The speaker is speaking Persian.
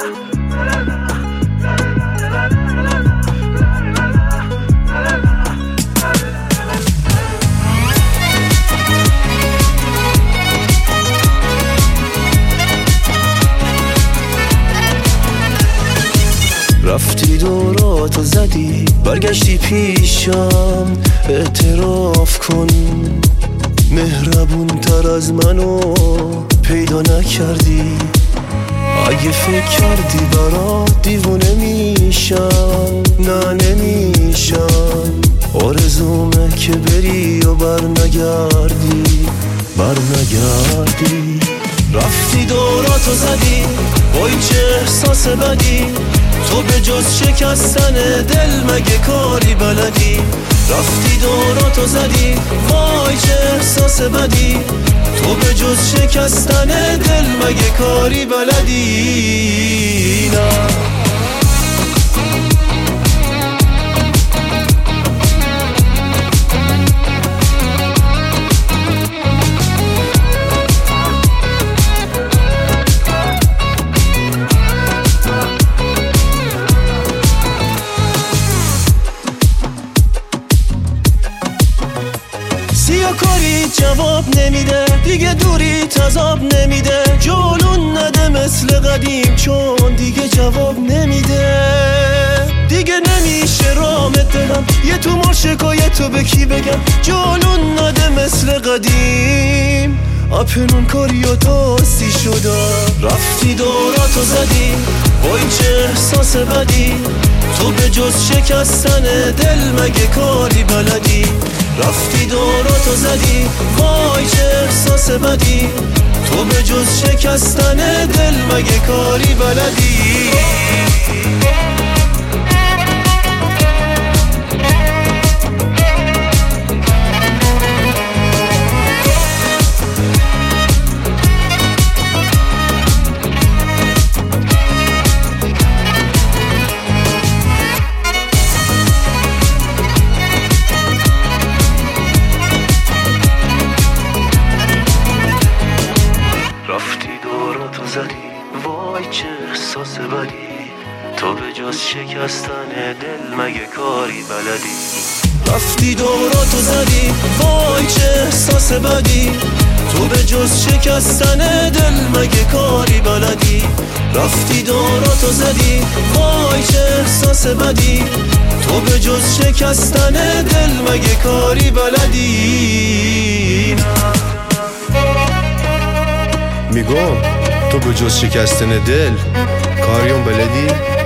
رفتی دوراتو زدی برگشتی پیشم، اعتراف کن مهربون تر از منو پیدا نکردی. اگه فکر کردی برات دیوونه میشم، نه نمیشم. آرزومه که بری و برنگردی. رفتی دوراتو زدی با این چه احساس بدی، تو به جز شکستن دل مگه کاری بلدی؟ رفتی دوراتو زدی وای چه احساس بدی، تو به جز شکستن دل مگه کاری بلدی؟ نه سیاکاری جواب نمیده، دیگه دوری تذاب نمیده. جلون نده مثل قدیم چون دیگه جواب نمیده. دیگه نمیشه رامت دلم، یه تو مار شکایتو به کی بگم؟ جلون نده مثل قدیم اپنون کاریو تاستی شدم. رفتی دوراتو زدی با این چه احساس بدی، تو به جز شکستن دل مگه کاری بلدی؟ رفتی دوراتو زدی وای چه احساس بدی، تو به جز شکستن دل مگه کاری بلدی؟ وای چه احساس بدی، تو به جز شکستن دل مگه کاری بلدی؟ رفتی دوراتو زدی وای چه احساس بدی، تو به جز شکستن دل مگه کاری بلدی؟ رفتی دوراتو زدی وای چه احساس بدی، تو به جز شکستن دل مگه کاری بلدی؟ میگم تو به جز شکستن دل کاریون بلدی؟